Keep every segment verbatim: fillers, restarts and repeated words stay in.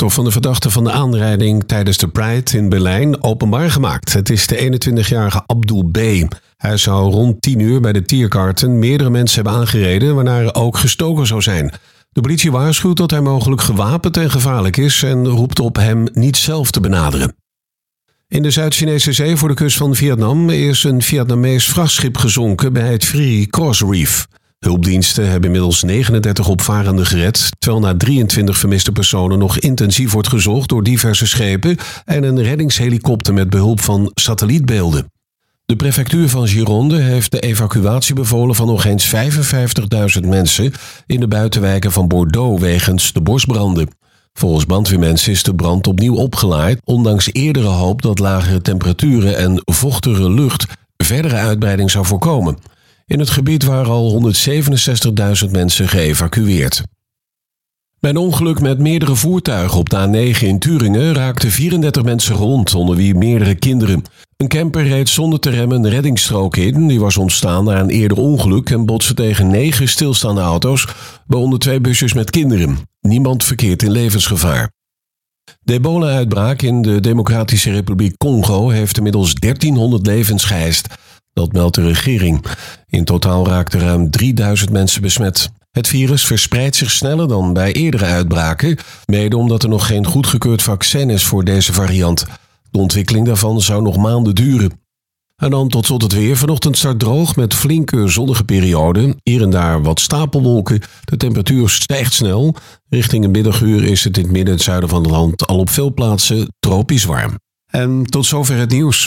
slachtoffer van de verdachte van de aanrijding tijdens de Pride in Berlijn openbaar gemaakt. Het is de eenentwintigjarige Abdul B. Hij zou rond tien uur bij de Tiergarten meerdere mensen hebben aangereden, waarna er ook gestoken zou zijn. De politie waarschuwt dat hij mogelijk gewapend en gevaarlijk is en roept op hem niet zelf te benaderen. In de Zuid-Chinese zee voor de kust van Vietnam is een Vietnamees vrachtschip gezonken bij het Free Cross Reef. Hulpdiensten hebben inmiddels negenendertig opvarenden gered, terwijl na drieëntwintig vermiste personen nog intensief wordt gezocht door diverse schepen en een reddingshelikopter met behulp van satellietbeelden. De prefectuur van Gironde heeft de evacuatie bevolen van nog eens vijfenvijftigduizend mensen in de buitenwijken van Bordeaux wegens de bosbranden. Volgens brandweermensen is de brand opnieuw opgelaaid, ondanks eerdere hoop dat lagere temperaturen en vochtige lucht verdere uitbreiding zou voorkomen. In het gebied waren al honderdzevenenzestigduizend mensen geëvacueerd. Bij een ongeluk met meerdere voertuigen op de A negen in Turingen raakten vierendertig mensen gewond, onder wie meerdere kinderen. Een camper reed zonder te remmen een reddingsstrook in. Die was ontstaan na een eerder ongeluk en botste tegen negen stilstaande auto's, waaronder twee busjes met kinderen. Niemand verkeert in levensgevaar. De ebola-uitbraak in de Democratische Republiek Congo heeft inmiddels dertienhonderd levens geëist. Dat meldt de regering. In totaal raakten ruim drieduizend mensen besmet. Het virus verspreidt zich sneller dan bij eerdere uitbraken, mede omdat er nog geen goedgekeurd vaccin is voor deze variant. De ontwikkeling daarvan zou nog maanden duren. En dan tot slot het weer. Vanochtend start droog met flinke zonnige perioden. Hier en daar wat stapelwolken. De temperatuur stijgt snel. Richting een middaguur is het in het midden en het zuiden van het land al op veel plaatsen tropisch warm. En tot zover het nieuws.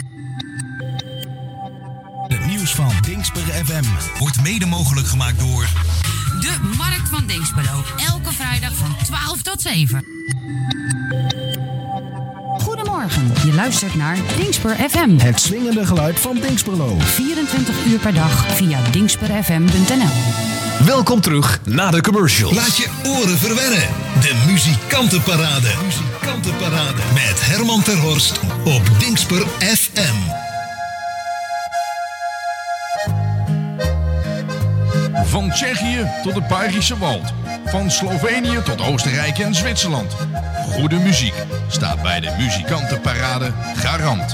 Het nieuws van Dingsper F M wordt mede mogelijk gemaakt door de Markt van Dinxperlo. Elke vrijdag van twaalf tot zeven. Goedemorgen, je luistert naar Dingsper F M. het swingende geluid van Dingsperlo. vierentwintig uur per dag via dingsper f m punt n l. Welkom terug na de commercials. Laat je oren verwennen. De muzikantenparade. Muzikantenparade. Met Herman Terhorst op Dingsper F M. Van Tsjechië tot de Parijse Wald. Van Slovenië tot Oostenrijk en Zwitserland. Goede muziek staat bij de muzikantenparade garant.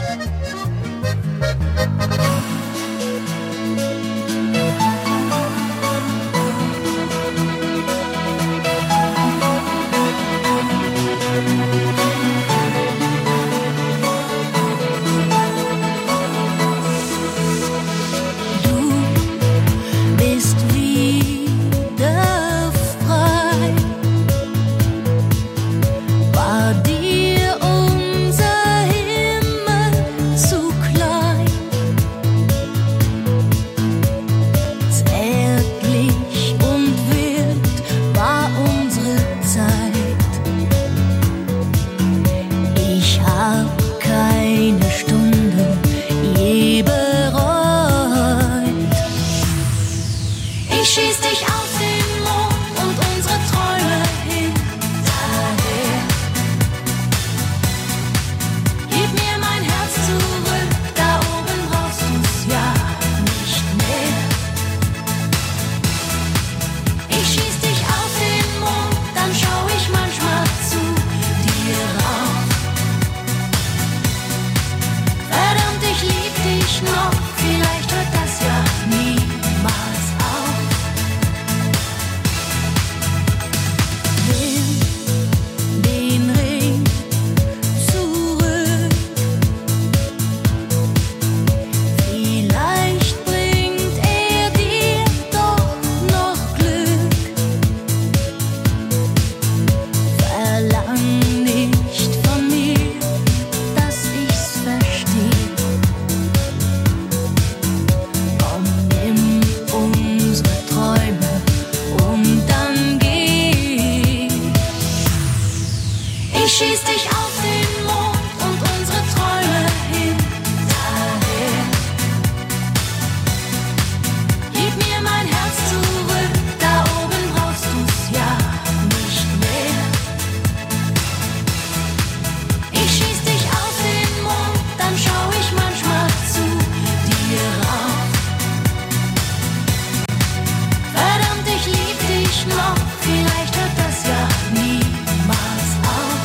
Vielleicht hört das ja niemals auf.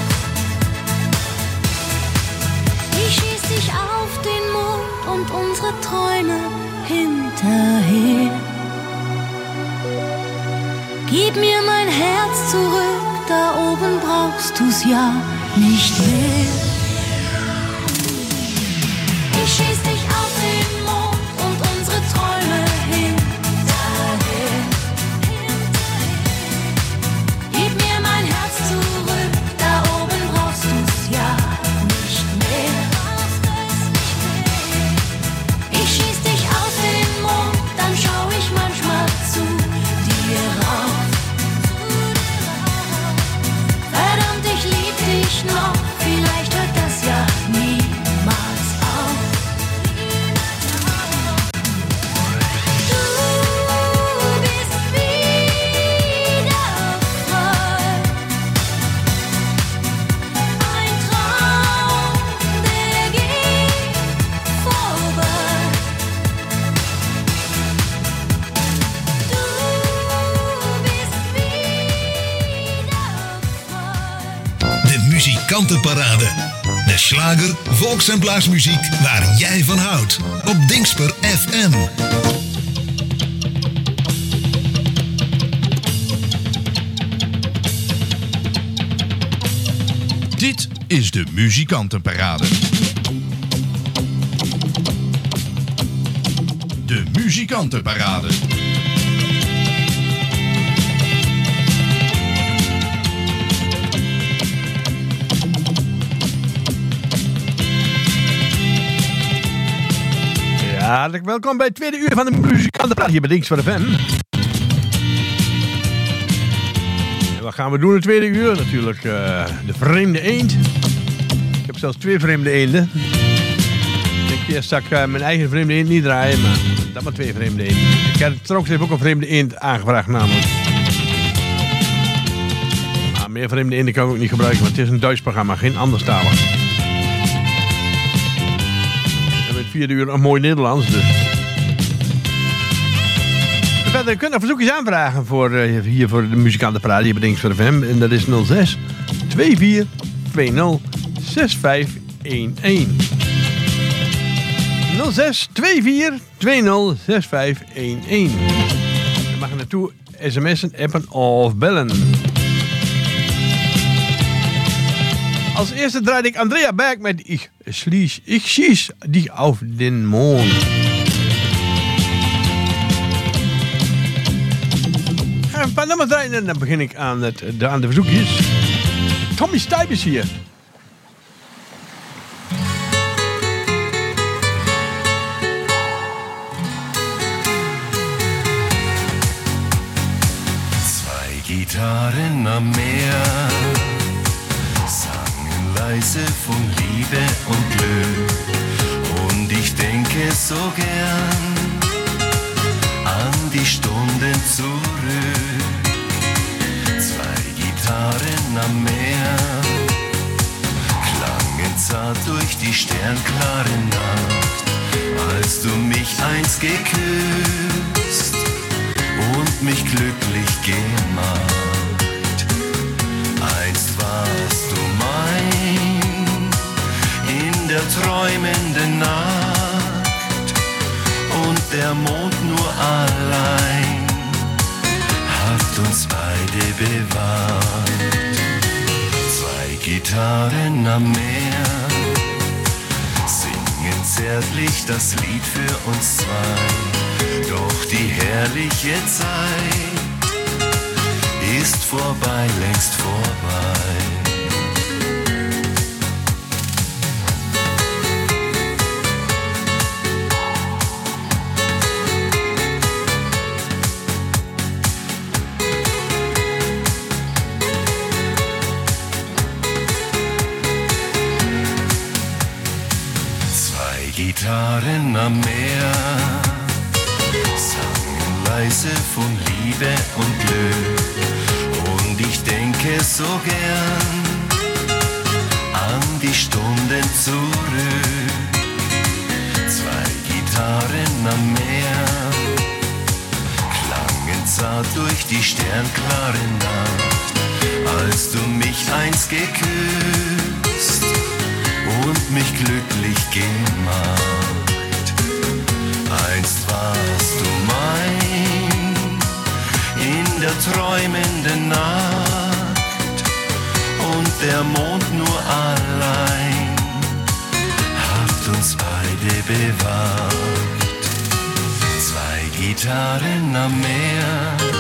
Gib mir mein Herz zurück, da oben brauchst du's ja nicht mehr. Ich schieß dich auf den Mond und unsere Träume hinterher. Gib mir mein Herz zurück, da oben brauchst du's ja nicht mehr. Ich schieß dich auf den Mond, dann schau ich manchmal zu dir rauf. Verdammt, ich lieb dich noch, vielleicht hört das ja niemals auf. Du bist wieder frei. Ein Traum, der geht vorbei. Du bist wieder frei. De Muzikantenparade. De slager, volks- en blaasmuziek waar jij van houdt. Op Dingsper F M. Dit is de Muzikantenparade. De Muzikantenparade. Ja, hartelijk welkom bij het tweede uur van de Muzikantenparade hier bij Dings voor de F M. En wat gaan we doen in het tweede uur? Natuurlijk uh, de vreemde eend. Ik heb zelfs twee vreemde eenden. Ik denk eerst dat ik uh, mijn eigen vreemde eend niet draaien, maar dat maar twee vreemde eenden. Ik heb straks even ook een vreemde eend aangevraagd namelijk. Maar meer vreemde eenden kan ik ook niet gebruiken, want het is een Duits programma, geen anderstalig. Vierde uur een mooi Nederlands dus. Verder, je kunt nog verzoekjes aanvragen voor, uh, hier voor de Muzikantenparade hier bij Dings voor de F M. En dat is nul zes twee vier twee nul zes vijf een een. nul zes twee vier twee nul zes vijf een een. Je mag er naartoe sms'en, appen of bellen. Als eerste draaide ik Andrea Berg met Ich schließ, ich schieß dich auf den Mond. Ik ga een paar nummers draaien en dan begin ik aan, het, de, aan de verzoekjes. Tommy Stuyp is hier. Zwei Gitarren am Meer leise von Liebe und Glück, und ich denke so gern an die Stunden zurück. Zwei Gitarren am Meer klangen zart durch die sternklare Nacht, als du mich einst geküsst und mich glücklich gemacht. Einst warst du mein in der träumenden Nacht, und der Mond nur allein hat uns beide bewahrt. Zwei Gitarren am Meer singen zärtlich das Lied für uns zwei, doch die herrliche Zeit ist vorbei, längst vorbei. Zwei Gitarren am Meer sangen leise von Liebe und Glück, und ich denke so gern an die Stunden zurück. Zwei Gitarren am Meer klangen zart durch die sternklare Nacht, als du mich einst geküsst und mich glücklich gemacht. Einst warst du mein in der träumenden Nacht und der Mond nur allein hat uns beide bewacht. Zwei Gitarren am Meer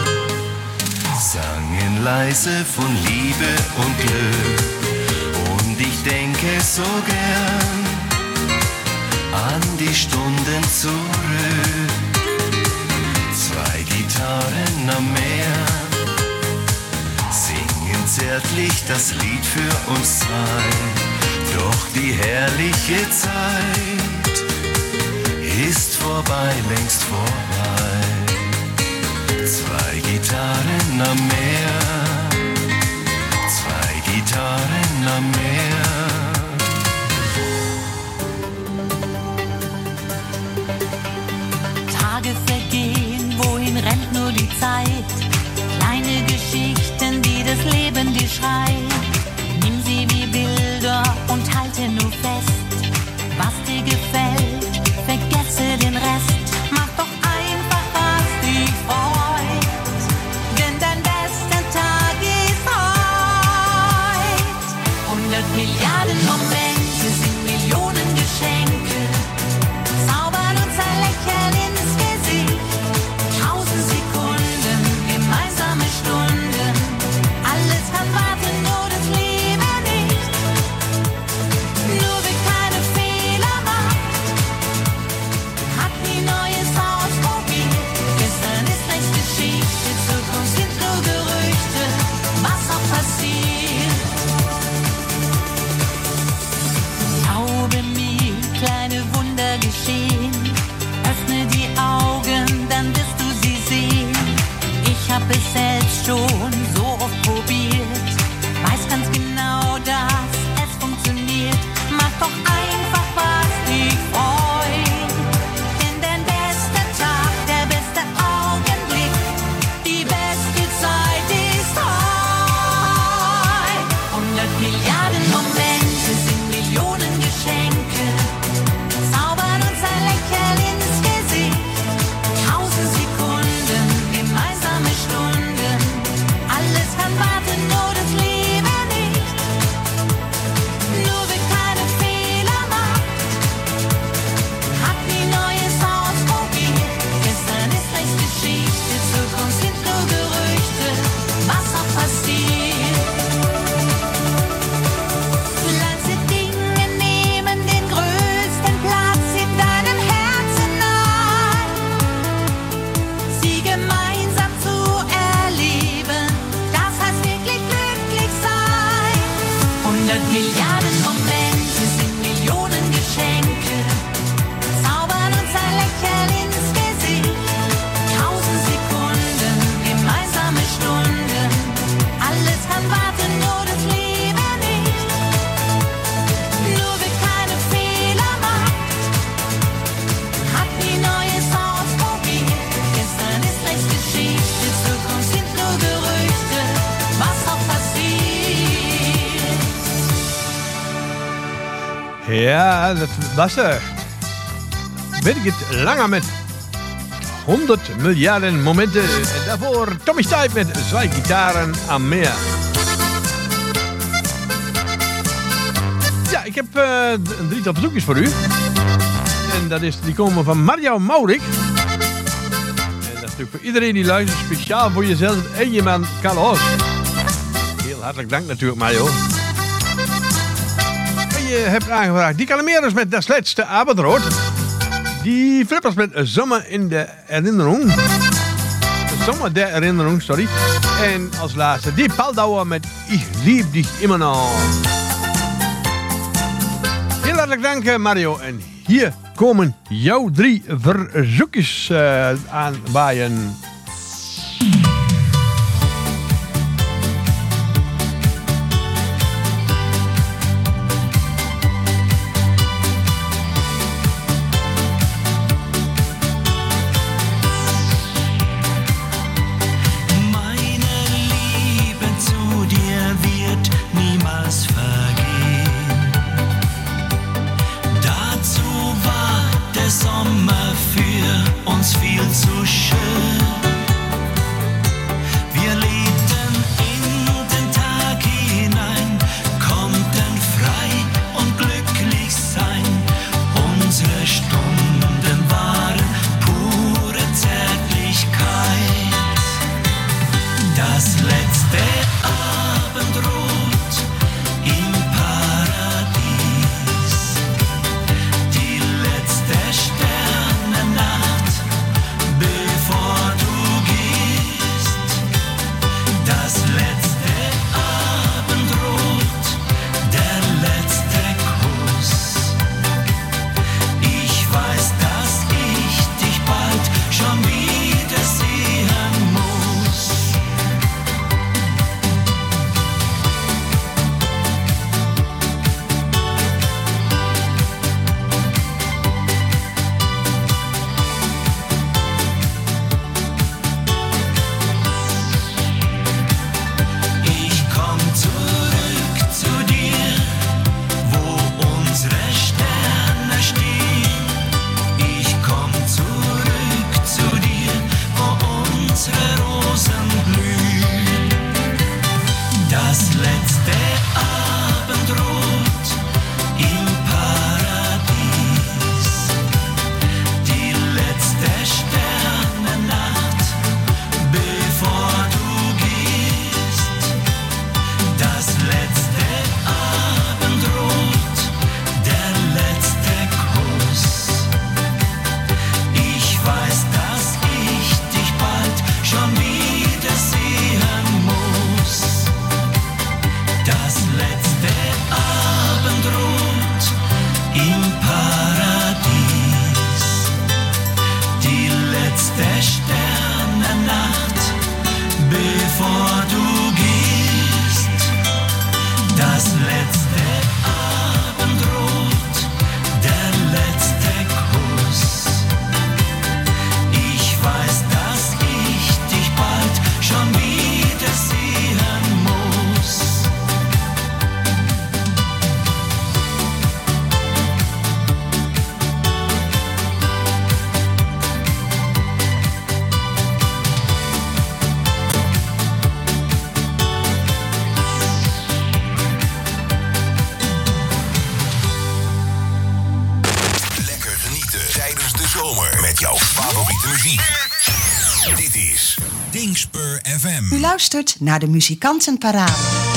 sangen leise von Liebe und Glück und ich denke so gern an die Stunden zurück. Zwei Gitarren am Meer singen zärtlich das Lied für uns zwei. Doch die herrliche Zeit ist vorbei, längst vorbei. Zwei Gitarren am Meer, zwei Gitarren am Meer. Tage vergehen, wohin rennt nur die Zeit? Kleine Geschichten, die das Leben dir schreibt. Nimm sie wie Bilder und halte nur fest, was dir gefällt, vergesse den Rest. Mach doch einfach, was dich freut, denn dein bester Tag ist heut. Hundert Milliarden Momente sind Millionen Geschenke, zaubern uns ein Lächeln ins Gesicht. Tausend Sekunden, gemeinsame Stunden, alles kann warten, nur das Leben nicht. Nur wer keine Fehler macht, hat nie Neues ausprobiert. Gestern ist längst Geschichte, Zukunft sind nur Gerüchte, was auch passiert. Glaube mir, kleine Wunder geschehen. Öffne die Augen, dann wirst du sie sehen. Ich hab es selbst schon so oft probiert, weiß ganz genau, dass es funktioniert. Mach doch einfach, was dich freut, denn dein bester Tag, der beste Augenblick, die beste Zeit ist heut. Hundert Milliarden Momente sind Millionen Geschenke, zaubern uns ein Lächeln ins Gesicht. Tausend Sekunden, gemeinsame Stunden, alles kann warten, nur das Leben nicht. Nur wer keine Fehler macht, hat nie Neues ausprobiert. Gestern ist längst Geschichte, Zukunft sind nur Gerüchte, was auch passiert. Kleinste Dinge nehmen den größten Platz in deinem Herzen ein. Sie gemeinsam zu erleben, das heißt wirklich glücklich sein. Hundert Milliarden Momente sind Millionen Geschenke, zaubern uns ein Lächeln ins Gesicht. Tausend Sekunden, gemeinsame Stunden, alles kann warten, nur das Leben nicht. Nur wer keine Fehler macht, hat nie Neues ausprobiert. Gestern ist längst Geschichte, Zukunft sind nur Gerüchte, was auch passiert. Ja, dat was er. Birgit Langer met honderd Milliarden Momenten. En daarvoor Tommy Stuyp met Zwei Gitarren am Meer. Ja, ik heb uh, een drietal verzoekjes voor u. En dat is, die komen van Mario Maurik. En dat is natuurlijk voor iedereen die luistert. Speciaal voor jezelf en je man Carlos. Heel hartelijk dank natuurlijk, Mario. En je hebt aangevraagd die Calameros met Das letzte Abendrot. Die Flippers met Sommer in de Erinnerung. Sommer der Erinnerung, sorry. En als laatste die Paldauer met Ich lieb dich immer noch. Heel hartelijk dank, Mario. En hier komen jouw drie verzoekjes uh, aanwaaien. Sommer für uns viel zu schön. jouw favoriete muziek. Dit is Dingspur F M. U luistert naar de Muzikantenparade.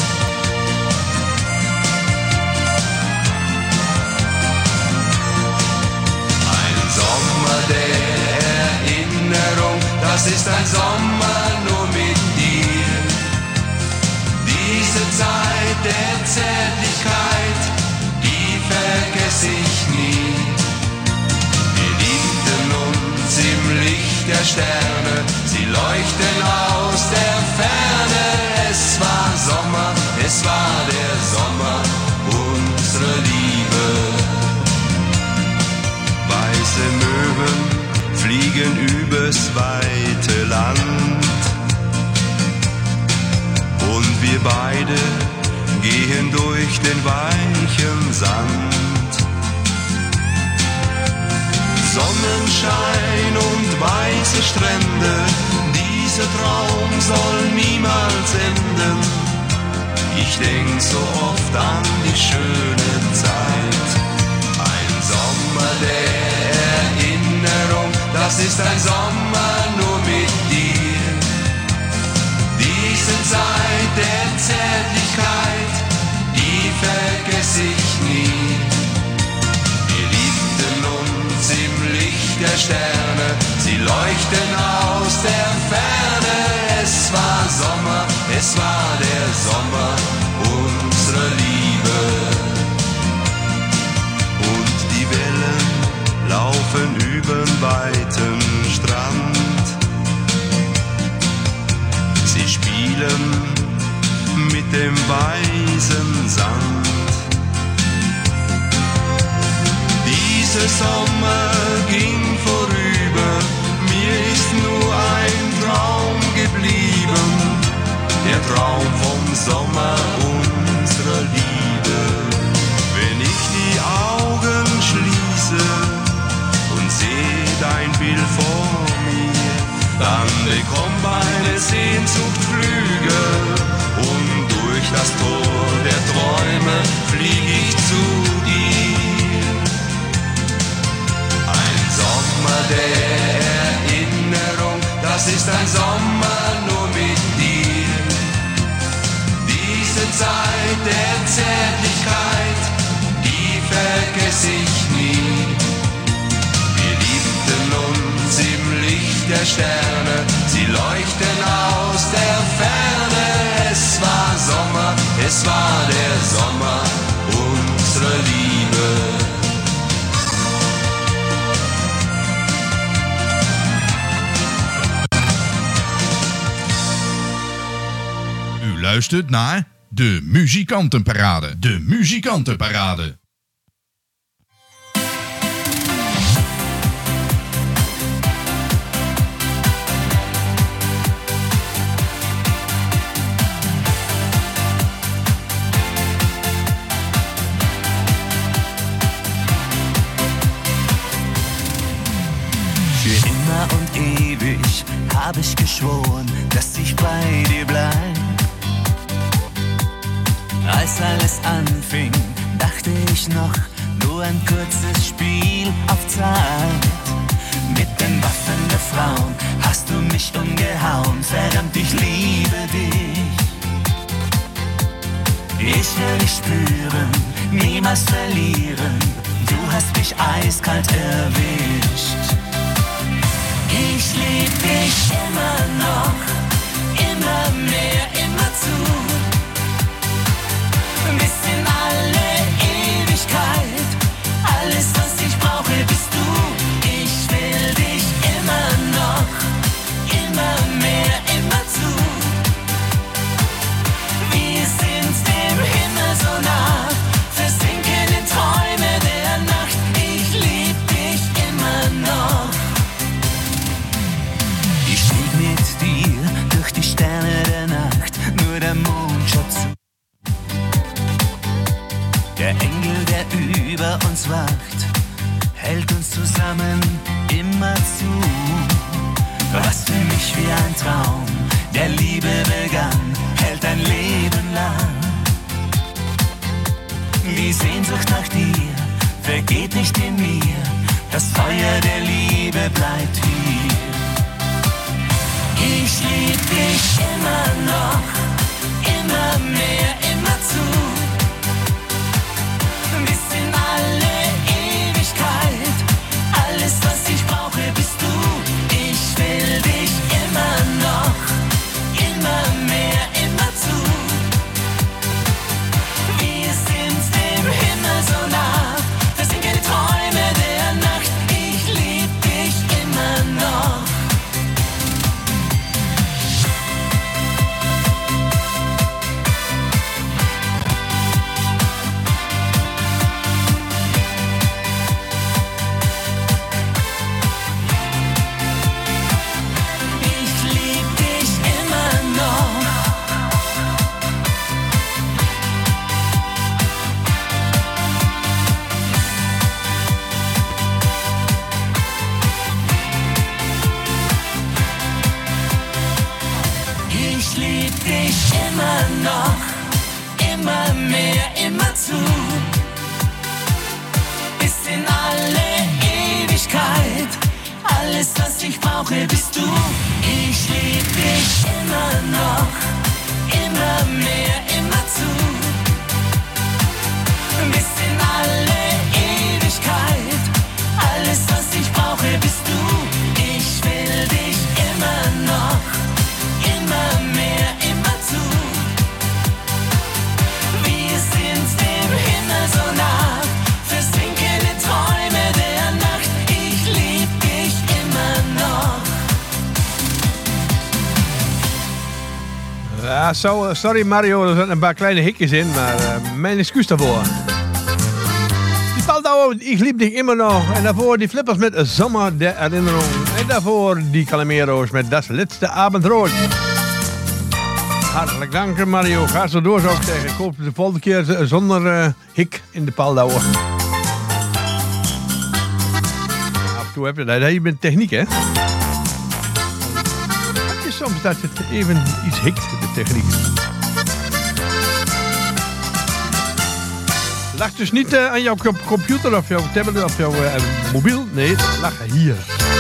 Ein Sommer der Erinnerung, das ist ein Sommer nur mit dir. Diese Zeit der Zärtlichkeit, die vergesse ich nie. Wir liebten uns im Licht der Sterne, sie leuchten aus der Ferne. Es war Sommer, es war der Sommer unserer Liebe. Weiße Möwen fliegen übers weite Land und wir beide gehen durch den weichen Sand. Sonnenschein und weiße Strände, dieser Traum soll niemals enden. Ich denk so oft an die schöne Zeit. Ein Sommer der Erinnerung, das ist ein Sommer nur mit dir. Diese Zeit der Zärtlichkeit, die vergesse ich nie. Wir liebten uns im Licht der Sterne, sie leuchten aus der Ferne. Es war Sommer, es war der Sommer unserer Liebe. Und die Wellen laufen übern weiten Strand. Sie spielen mit dem weißen Sand. Dieser Sommer ging vorüber, mir ist nur ein Traum geblieben, der Traum vom Sommer unserer Liebe. Wenn ich die Augen schließe und sehe dein Bild vor mir, dann bekommt meine Sehnsucht Flügel und durch das Tor der Träume flieg ich zu dir. Ein Sommer der Erinnerung, das ist ein Sommer nur mit dir. Diese Zeit der Zärtlichkeit, die vergesse ich nie. Wir liebten uns im Licht der Sterne, sie leuchten aus der Ferne. Es war Sommer, es war der Sommer unserer Liebe. U luistert naar de Muzikantenparade. De Muzikantenparade. Für immer und ewig hab ich geschworen, dass ich bei dir bleib. Als alles anfing, dachte ich noch, nur ein kurzes Spiel auf Zeit. Mit den Waffen der Frauen hast du mich umgehauen, verdammt, ich liebe dich. Ich will dich spüren, niemals verlieren, du hast mich eiskalt erwischt. Ich lieb dich immer noch, immer mehr, immer zu. Bis in alle Ewigkeit, alles was ich brauche bist du. Ich will dich immer noch, immer mehr, immer zu. Wir sind dem Himmel so nah, versinken in Träume der Nacht. Ich lieb dich immer noch. Ich flieg mit dir durch die Sterne der Nacht, nur der Mond schaut zu. Der Engel, der über uns wacht, hält uns zusammen immer zu. Was für mich wie ein Traum der Liebe begann, hält ein Leben lang. Die Sehnsucht nach dir vergeht nicht in mir, das Feuer der Liebe bleibt hier. Ich lieb dich immer noch, immer mehr, immer zu, bis in alle Ewigkeit. Alles, was ich brauche, bist du. Ich will dich immer noch, immer mehr, immer zu. Wir sind dem Himmel so nah, versinken die Träume der Nacht. Ich lieb dich immer noch. Immer noch, immer mehr, immer zu, bis in alle Ewigkeit. Alles, was ich brauche, bist du. Ich lieb dich immer noch, immer mehr, immer zu, bis in alle Ewigkeit. Alles, was ich brauche, bist du. Ich will dich immer noch, immer mehr, immer zu. Wir sind dem Himmel so nah, versinken in Träume der Nacht. Ich lieb dich immer noch. Ja, so, sorry Mario, er zitten een paar kleine hikjes in, maar uh, mijn excuus daarvoor. Die Paldau, ik liep dich immer nog. En daarvoor die flippers met Sommer der Erinnerung. En daarvoor die Calamero's met Das letzte Abendrot. Hartelijk dank Mario, ga zo door zou ik zeggen. Ik hoop de volgende keer zonder uh, hik in de Paldau. Af en toe heb je dat, je bent techniek hè. Het is soms dat het even iets hikt, de techniek. Lag dus niet uh, aan jouw computer of jouw tablet of jouw uh, mobiel. Nee, het lag hier.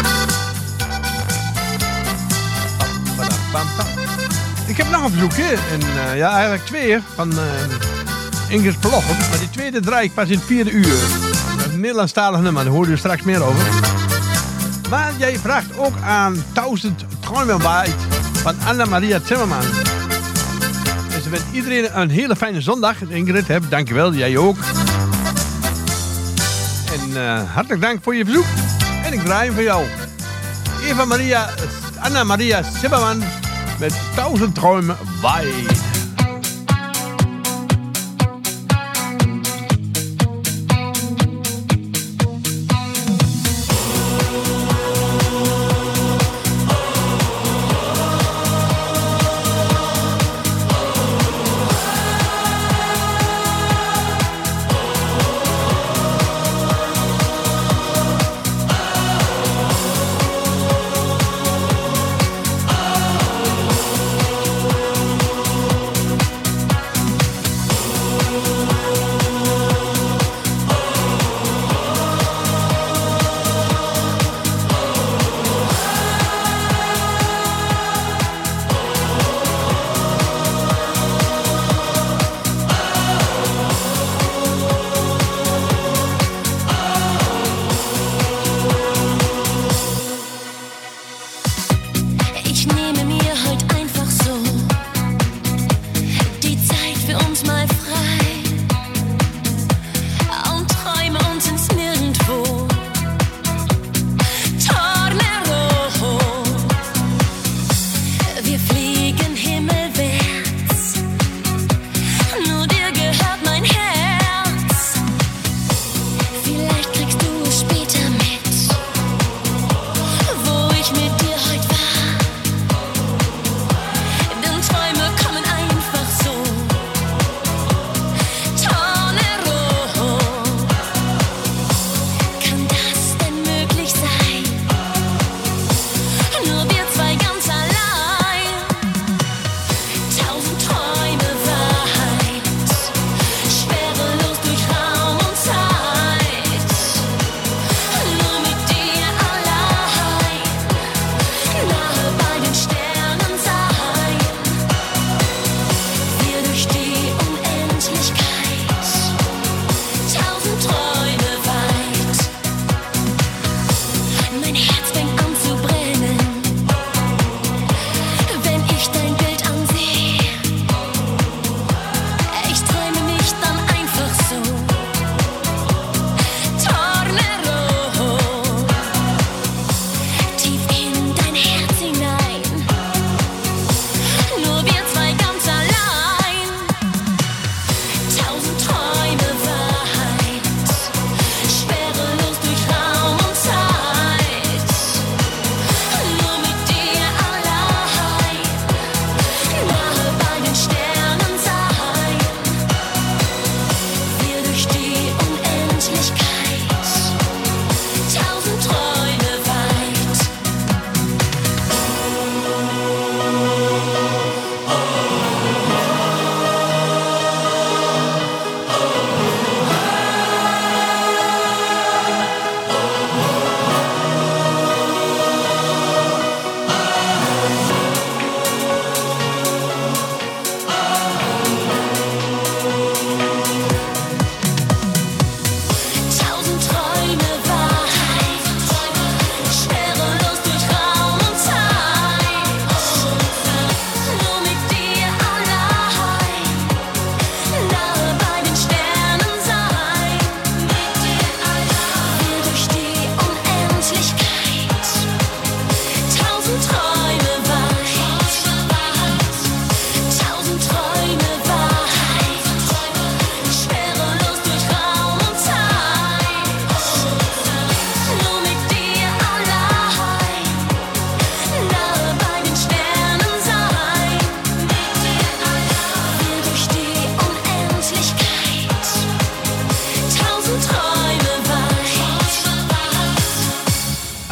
Ik heb nog een verzoekje. En uh, ja, eigenlijk twee van uh, Ingrid Vloggen. Maar die tweede draai ik pas in het vierde uur. Dat is een Nederlandstalig nummer, daar hoor je straks meer over. Maar jij vraagt ook aan Tausend Träume weit van Anna-Maria Zimmerman. En ze wenst iedereen een hele fijne zondag. Ingrid, hè, dankjewel, jij ook. En uh, hartelijk dank voor je verzoek. En ik draai hem voor jou. Eva Maria, Anna-Maria Zimmerman met Tausend Träume weit.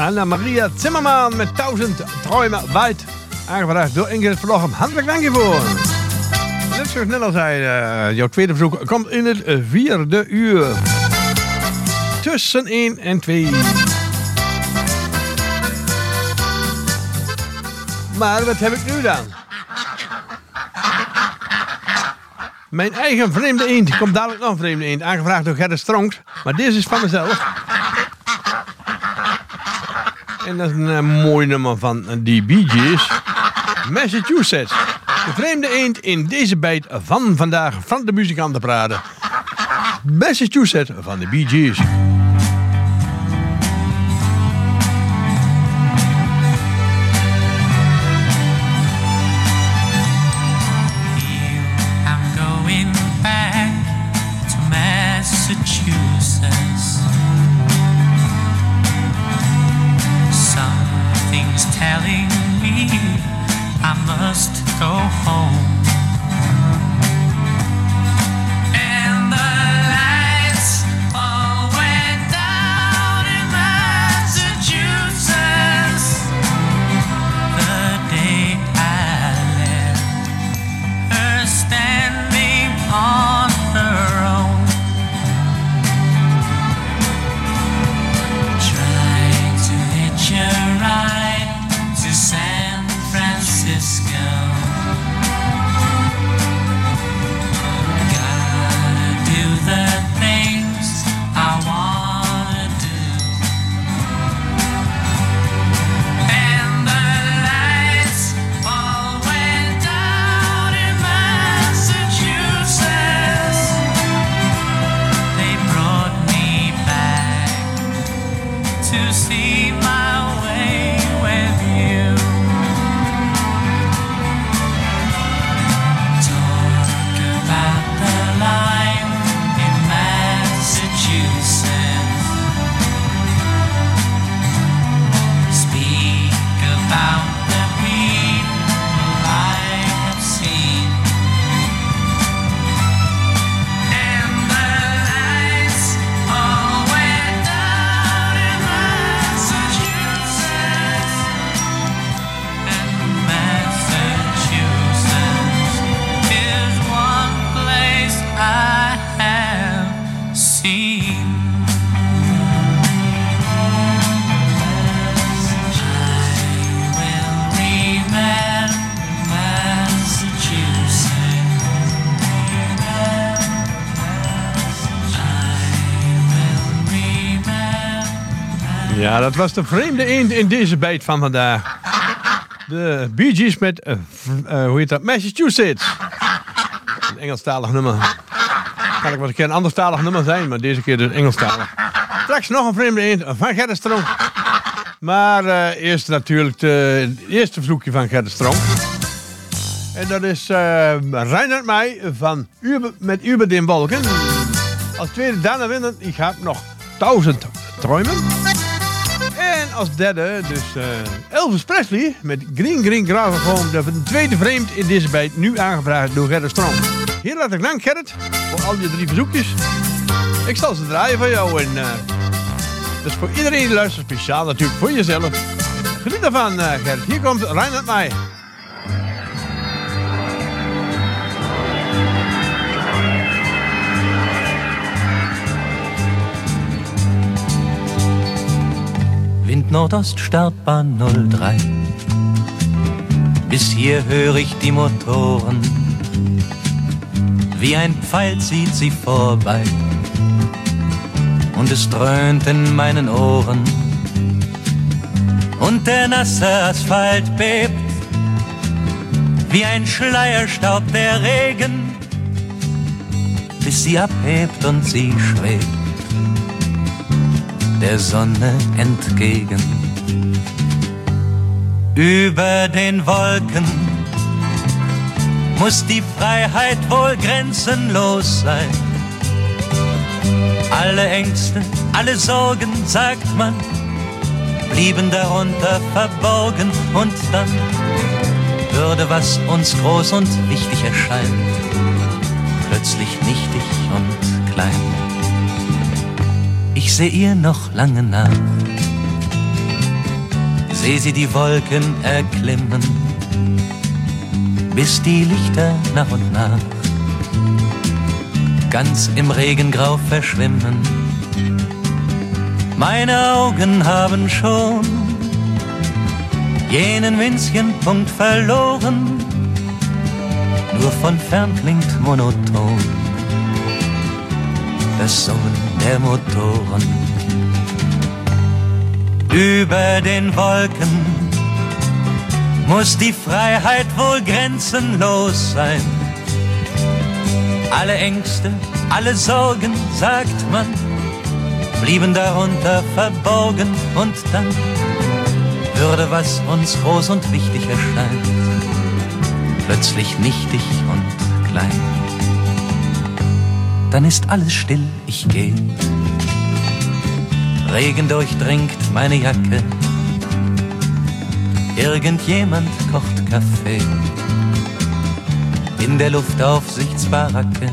Anna-Maria Zimmerman met duizend Träume weit. Aangevraagd door Ingrid Vlogem. Hartelijk dank hiervoor. Net zoals net al zei, uh, jouw tweede verzoek komt in het vierde uur. Tussen één en twee. Maar wat heb ik nu dan? Mijn eigen vreemde eend. Komt dadelijk nog een vreemde eend. Aangevraagd door Gerrit Stronks. Maar deze is van mezelf. En dat is een uh, mooi nummer van die Bee Gees. Massachusetts. De vreemde eend in deze bijt van vandaag van de muzikantenparade. Massachusetts van de Bee Gees. Massachusetts. Something's telling me I must go home. And the lights all went down in Massachusetts the day I left her standing on her own. Ride to San Francisco. Gotta do the things I wanna do. And the lights all went down in Massachusetts. They brought me back to see my Ja, dat was de vreemde eend in deze bijt van vandaag. De Bee Gees met, uh, uh, hoe heet dat, Massachusetts. Een Engelstalig nummer. Kan ik wel een keer een anderstalig nummer zijn, maar deze keer dus Engelstalig. Straks nog een vreemde eend van Gerrit Stronk. Maar uh, eerst natuurlijk de, het eerste verzoekje van Gerrit Stronk. En dat is uh, Reinhard Meij van Uber, met Uber den Wolken. Als tweede Dana Winnen, ik heb nog duizend Träumen. En als derde dus uh, Elvis Presley met Green Green Gramophone. De tweede vreemd in deze bijt, nu aangevraagd door Gerrit Stronk. Heel hartelijk dank Gerrit voor al je drie verzoekjes. Ik zal ze draaien voor jou en uh, dus voor iedereen die luistert, speciaal natuurlijk voor jezelf. Geniet ervan uh, Gerrit, hier komt Reinhard Meij. Wind Nordost, Startbahn null drei. Bis hier höre ich die Motoren. Wie ein Pfeil zieht sie vorbei. Und es dröhnt in meinen Ohren. Und der nasse Asphalt bebt. Wie ein Schleierstaub der Regen. Bis sie abhebt und sie schwebt der Sonne entgegen. Über den Wolken muss die Freiheit wohl grenzenlos sein. Alle Ängste, alle Sorgen, sagt man, blieben darunter verborgen. Und dann würde, was uns groß und wichtig erscheint, plötzlich nichtig und klein. Ich seh ihr noch lange nach, seh sie die Wolken erklimmen, bis die Lichter nach und nach ganz im Regengrau verschwimmen. Meine Augen haben schon jenen winzigen Punkt verloren, nur von fern klingt monoton das Summen der Motoren. Über den Wolken muss die Freiheit wohl grenzenlos sein. Alle Ängste, alle Sorgen, sagt man, blieben darunter verborgen, und dann würde, was uns groß und wichtig erscheint, plötzlich nichtig und klein. Dann ist alles still, ich geh. Regen durchdringt meine Jacke. Irgendjemand kocht Kaffee in der Luftaufsichtsbaracke.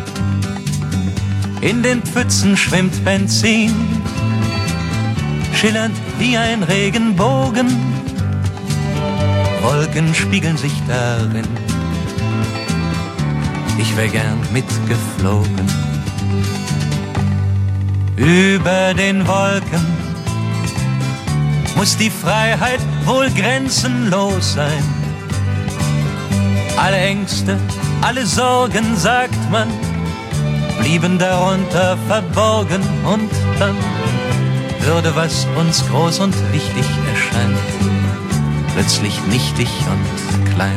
In den Pfützen schwimmt Benzin, schillernd wie ein Regenbogen. Wolken spiegeln sich darin. Ich wär gern mitgeflogen. Über den Wolken muss die Freiheit wohl grenzenlos sein. Alle Ängste, alle Sorgen, sagt man, blieben darunter verborgen, und dann würde, was uns groß und wichtig erscheint, plötzlich nichtig und klein.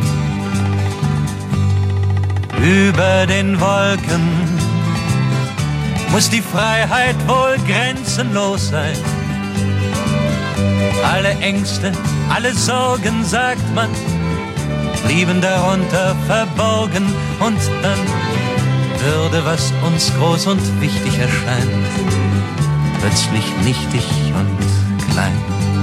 Über den Wolken muss die Freiheit wohl grenzenlos sein. Alle Ängste, alle Sorgen, sagt man, blieben darunter verborgen, und dann würde, was uns groß und wichtig erscheint, plötzlich nichtig und klein.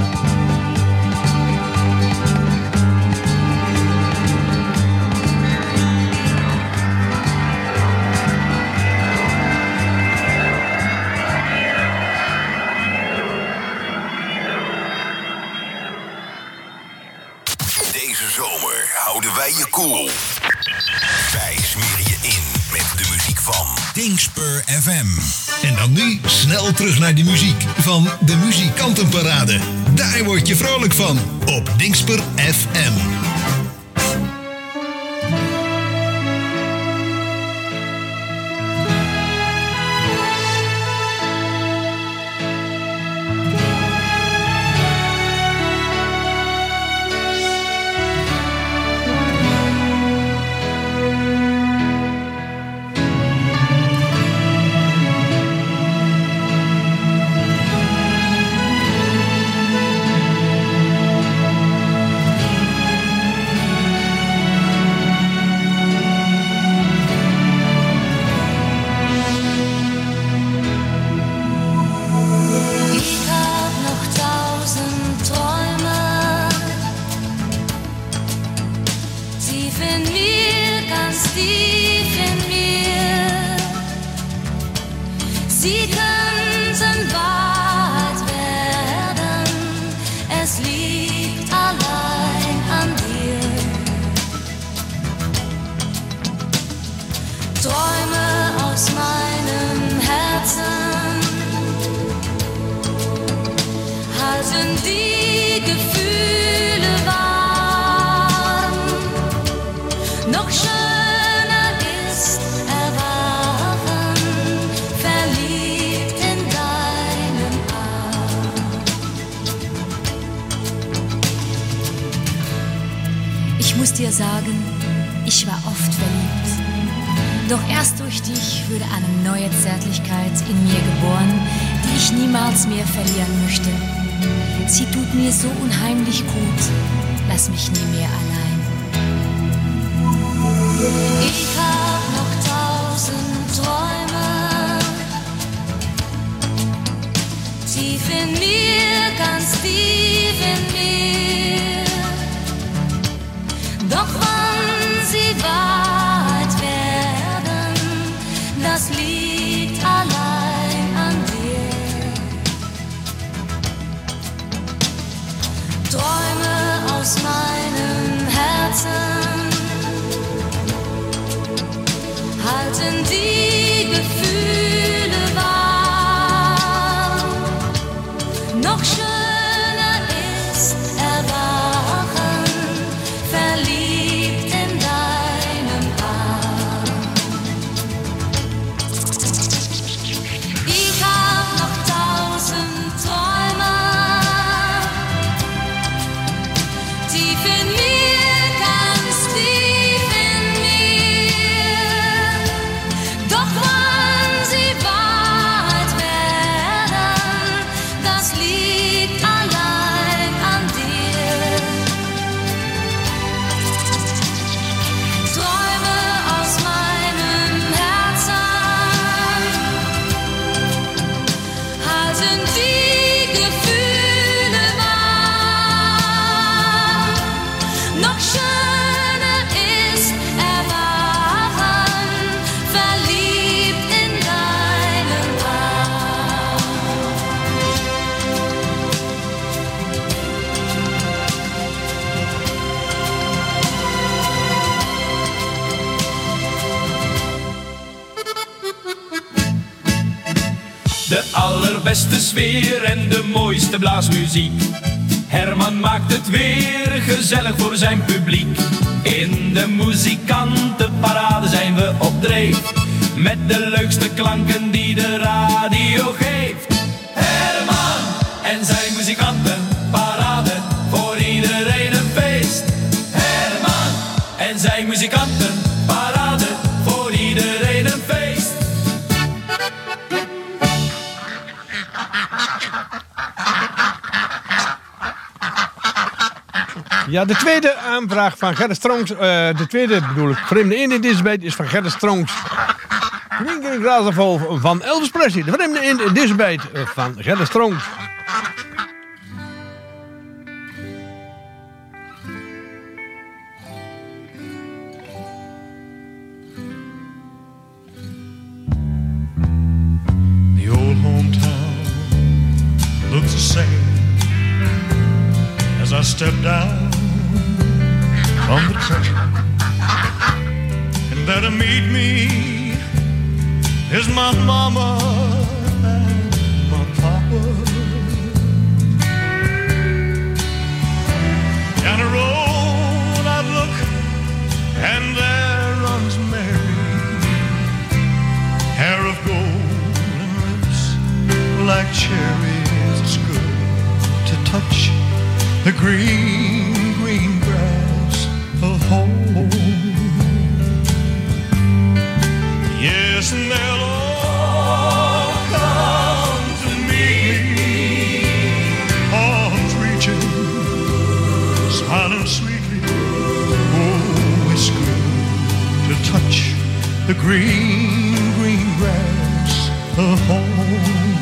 Je cool. Wij smeren je in met de muziek van Dingspur F M. En dan nu snel terug naar de muziek van de Muzikantenparade. Daar word je vrolijk van op Dingspur F M. Sagen, ich war oft verliebt. Doch erst durch dich wurde eine neue Zärtlichkeit in mir geboren, die ich niemals mehr verlieren möchte. Sie tut mir so unheimlich gut, lass mich nie mehr allein. Ich hab noch tausend Träume, tief in mir, ganz tief in mir. Doch wann sie Wahrheit werden, das liegt allein an dir. Träume De allerbeste sfeer en de mooiste blaasmuziek. Herman maakt het weer gezellig voor zijn publiek. In de muzikantenparade zijn we op dreef. Met de leukste klanken die de radio geeft. Herman en zijn muzikantenparade, voor iedereen een feest. Herman en zijn muzikantenparade, voor iedereen een feest. Ja, de tweede aanvraag van Gerrit Strongs, uh, de tweede bedoel ik, vreemde eend in deze bijt is van Gerrit Strongs. Drinking Glass of Whole van Elvis Presley. De vreemde eend in deze bijt van Gerrit Strongs. The old hometown looks the same as I step down from the train, and there to meet me is my mama and my papa. Down the road I look, and there runs Mary, hair of gold and lips like cherries. It's good to touch the green, green grass of home. Yes, and they'll all come to meet me, arms reaching, smiling sweetly. Oh, it's good to touch the green, green grass of home.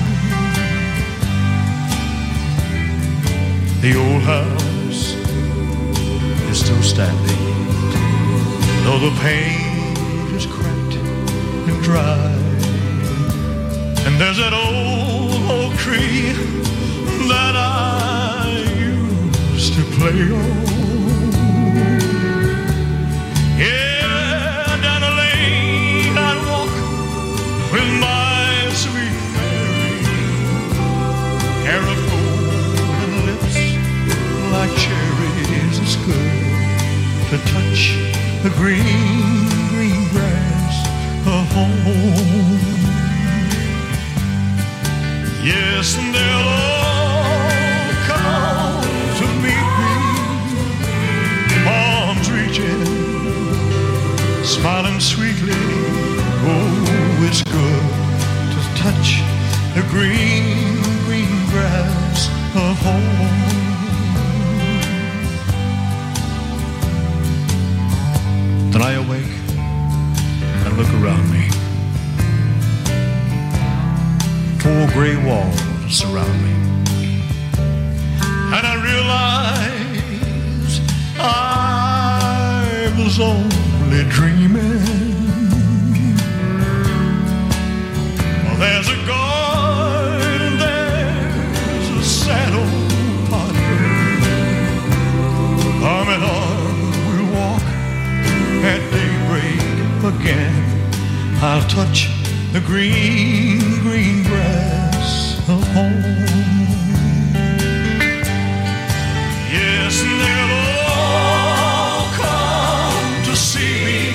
The old house is still standing, though the paint is cracked and dry. And there's that old oak tree that I used to play on. Yeah, down the lane I'd walk with my sweet Mary, hair of gold and lips like cherries. It's good to touch the green, green grass of home. Yes, and they'll all come to meet me, arms reaching, smiling sweetly. Oh, it's good to touch the green, green grass of home. Then I awake and look around me. Four gray walls surround me, and I realize I was only dreaming. Well, there's a garden, there's a sad old pottery. Arm in arm we'll walk at daybreak again. I'll touch the green, green grass of home. Yes, and they'll all come to see me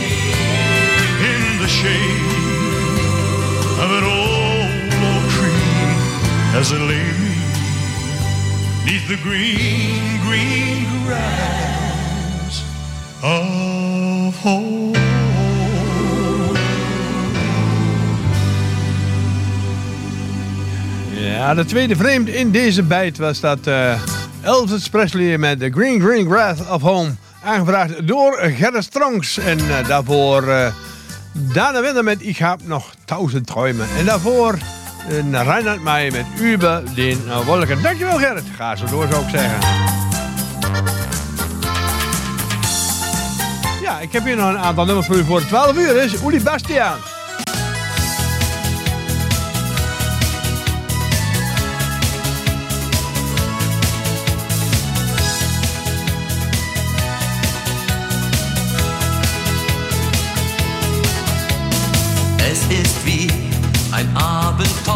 in the shade of an old oak tree as they lay me neath the green, green grass of home. Ja, de tweede vreemd in deze bijt was dat uh, Elvis Presley met The Green Green Grass of Home. Aangevraagd door Gerrit Strongs. En uh, daarvoor uh, Dana Winter met Ik heb nog duizend träumen. En daarvoor uh, Reinhard Meijer met Über den uh, Wolken. Dankjewel Gerrit. Ga zo door zou ik zeggen. Ja, ik heb hier nog een aantal nummers voor u voor twaalf uur. Is Uli Bastiaan. Es ist wie ein Abenteuer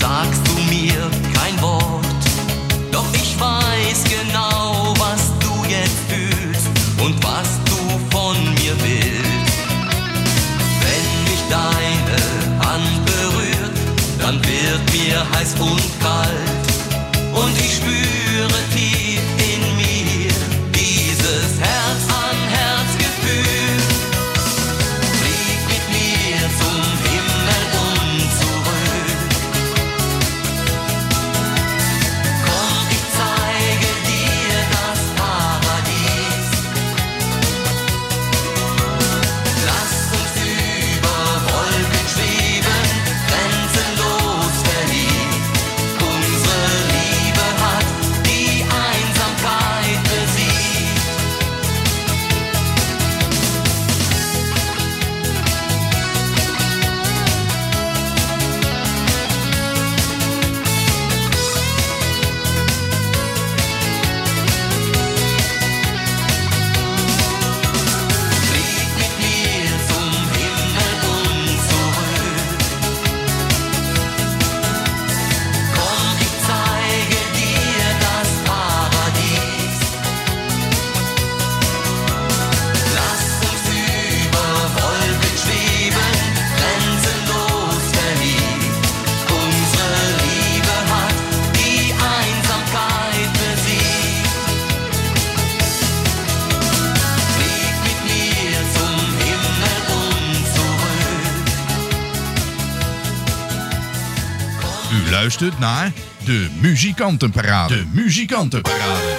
sagst du mir kein Wort. Doch ich weiß genau, was du jetzt fühlst und was du von mir willst. Wenn mich deine Hand berührt, dann wird mir heiß und kalt. Und ich spüre tief in mir dieses Herz-an-Herz-Gefühl. Flieg mit mir zum Himmel und zurück. Komm, ich zeige dir das Paradies. Lass uns über Wolken schweben, grenzenlos verliebt. Unsere Liebe hat die Einsamkeit besiegt. Flieg mit mir zum Himmel und zurück. Komm, ich zeige dir das Paradies. Lass uns über Wolken schweben, grenzenlos verliebt. Unsere Liebe hat die Einsamkeit besiegt. Flieg mit mir zum Himmel und zurück. U luistert naar de Muzikantenparade. De Muzikantenparade.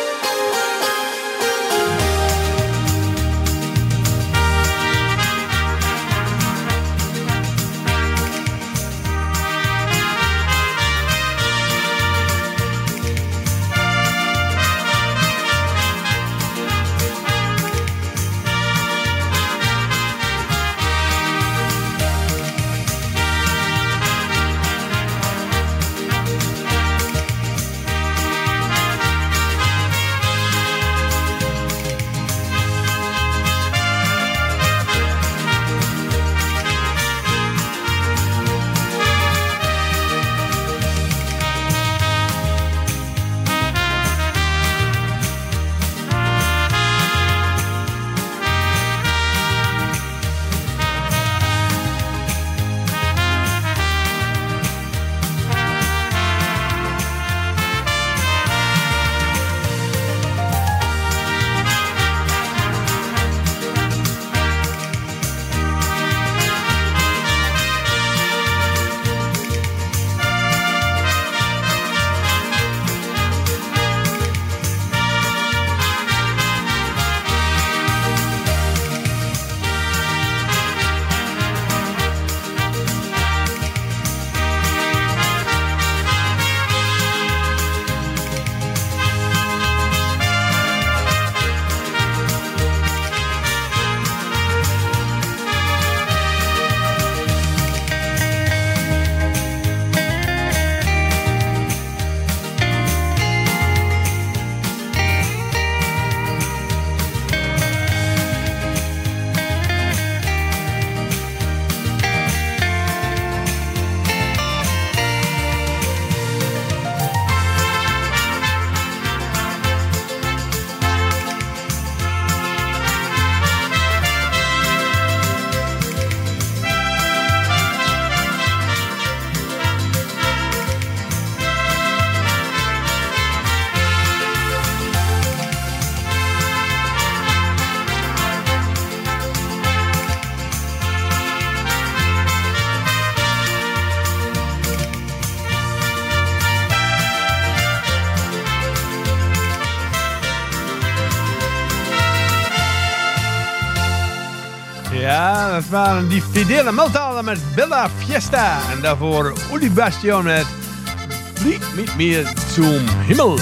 Ja, dat waren die Fidele Maltalen met Bella Fiesta. En daarvoor Uli Bastion met Flieg mit mir zum Himmel.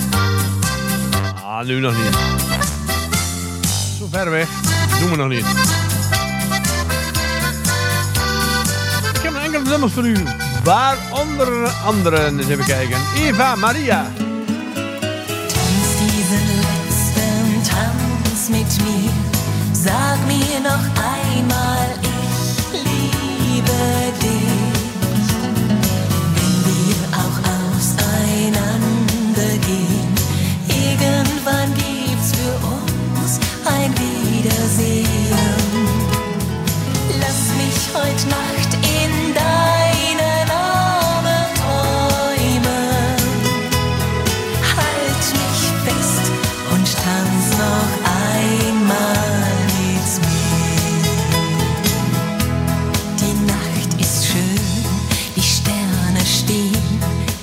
Ah, nu nog niet. Zo ver weg. Doen we nog niet. Ik heb een enkele nummers voor u. Waaronder andere, eens even kijken. Eva Maria. Tanz diesen letzten Tanz mit mir. Sag mir noch einmal, ich liebe dich. Wenn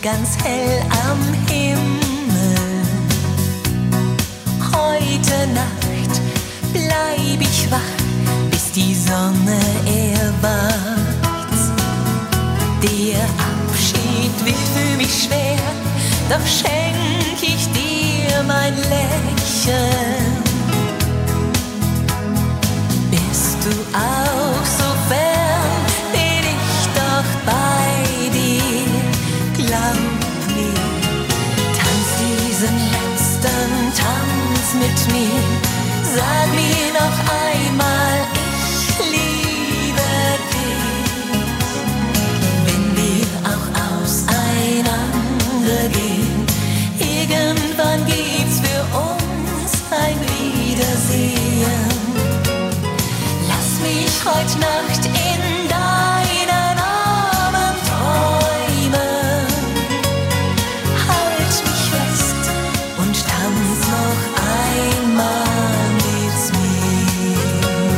ganz hell am Himmel. Heute Nacht bleib ich wach, bis die Sonne erwacht. Der Abschied wird für mich schwer, doch schenk ich dir mein Lächeln. Bist du auch so fern, bin ich doch bei dir. Glaub mir, tanz diesen letzten Tanz mit mir. Sag mir noch einmal, ich liebe dich. Wenn wir auch auseinander gehen, irgendwann gibt's für uns ein Wiedersehen. Lass mich heute Nacht in deinen Armen träumen. Halt mich fest und tanz noch einmal mit mir.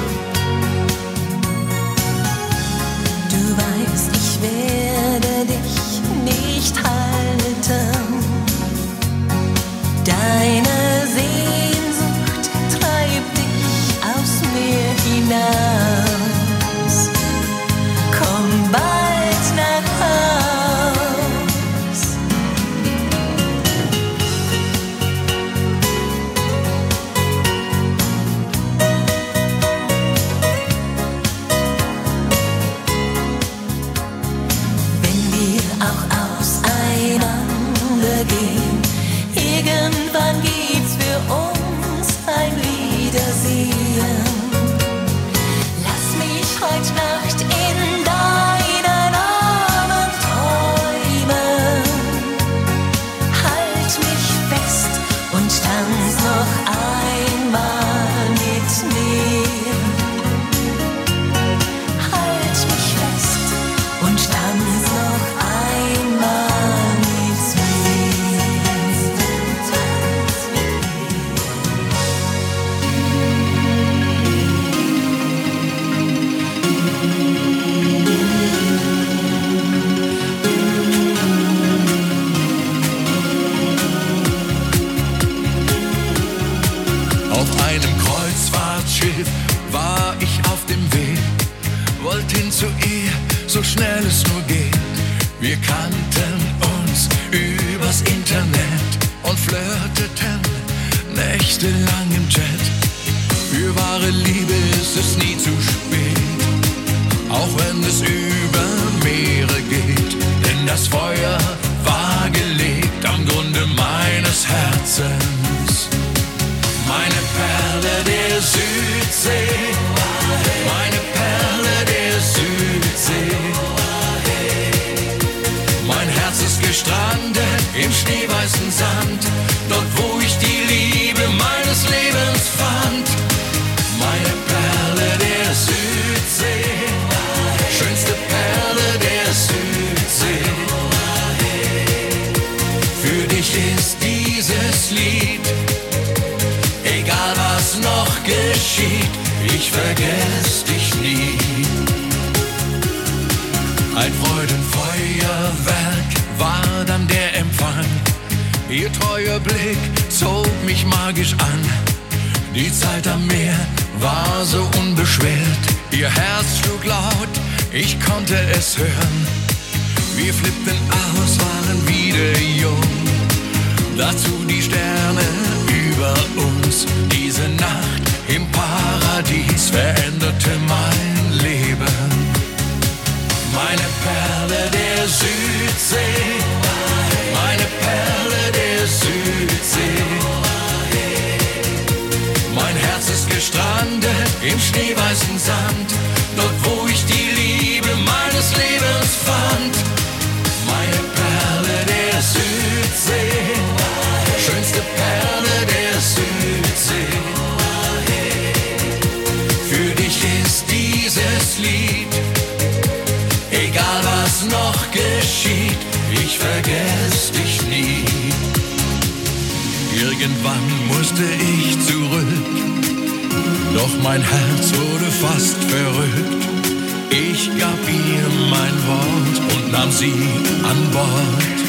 Du weißt, ich werde dich nicht halten. Deine Sehnsucht treibt dich aus mir hinaus. Komm bald nach Haus. Wenn wir auch auseinander gehen, irgendwann gibt's für uns ein Wiedersehen. Lass mich heute Nacht in deinen Armen träumen. Halt mich fest und tanz noch einmal mit mir. Halt mich fest und tanz noch einmal mit mir. Auf einem Kreuzfahrtschiff war ich auf dem Weg, wollte hin zu ihr, so schnell es nur geht. Wir kannten uns übers Internet und flirteten nächtelang im Chat. Für wahre Liebe ist es nie zu spät, auch wenn es über Meere geht. Denn das Feuer war gelegt am Grunde meines Herzens. Meine Perle der Südsee, meine Perle der Südsee. Mein Herz ist gestrandet im schneeweißen Sand, dort wo ich die Liebe meines Lebens fand. Meine Perle der Südsee, schönste Perle der Südsee. Für dich ist dieses Lied, egal was noch geschieht, ich vergess dich nie. Ein Freudenfeuerwerk war dann der Empfang. Ihr treuer Blick zog mich magisch an. Die Zeit am Meer war so unbeschwert. Ihr Herz schlug laut, ich konnte es hören. Wir flippten aus, waren wieder jung. Dazu die Sterne über uns. Diese Nacht im Paradies veränderte mein Leben. Meine Perle der Südsee, meine Perle der Südsee. Mein Herz ist gestrandet im schneeweißen Sand, dort wo ich die Liebe meines Lebens fand. Meine Perle der Südsee, schönste Perle der Südsee. Für dich ist dieses Lied, egal was noch geschieht, ich vergess dich nie. Irgendwann musste ich zurück, doch mein Herz wurde fast verrückt. Ich gab ihr mein Wort und nahm sie an Bord.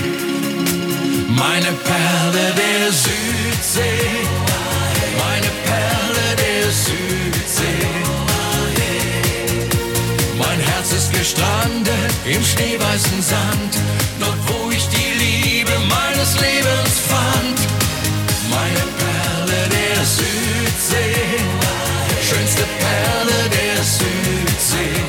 Meine Perle der Südsee, meine Perle der Südsee. Mein Herz ist gestrandet im schneeweißen Sand, dort wo ich die Liebe meines Lebens fand. Meine Perle der Südsee, schönste Perle der Südsee.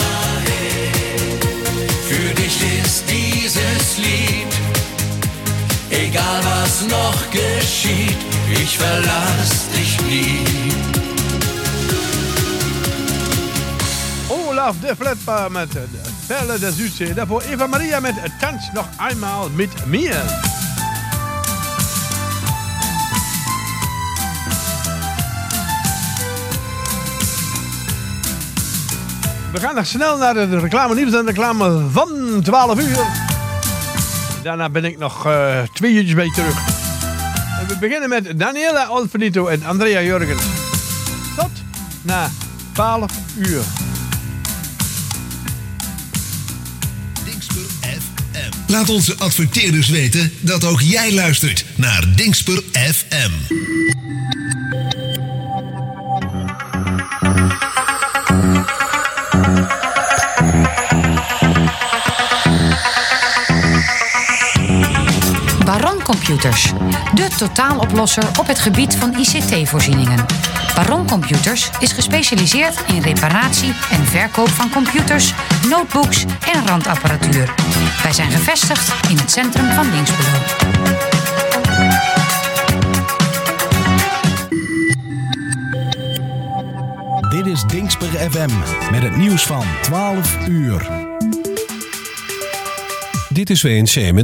Für dich ist dieses Lied, egal was noch geschieht, ich verlass dich nie. Olaf de Fletper met de Perle der Südsee. Daarvoor Eva Maria met Tanz nog einmal mit mir. We gaan nog snel naar de reclame nieuws en de reclame van twaalf uur. Daarna ben ik nog uh, twee uurtjes bij je terug. En we beginnen met Daniela Olfinito en Andrea Jurgens. Tot na twaalf uur. Laat onze adverteerders weten dat ook jij luistert naar Dingsper F M. Baron Computers, de totaaloplosser op het gebied van I C T-voorzieningen. Baron Computers is gespecialiseerd in reparatie en verkoop van computers, notebooks en randapparatuur. Wij zijn gevestigd in het centrum van Dinxperlo. Dit is Dingsper F M met het nieuws van twaalf uur. Dit is W N C met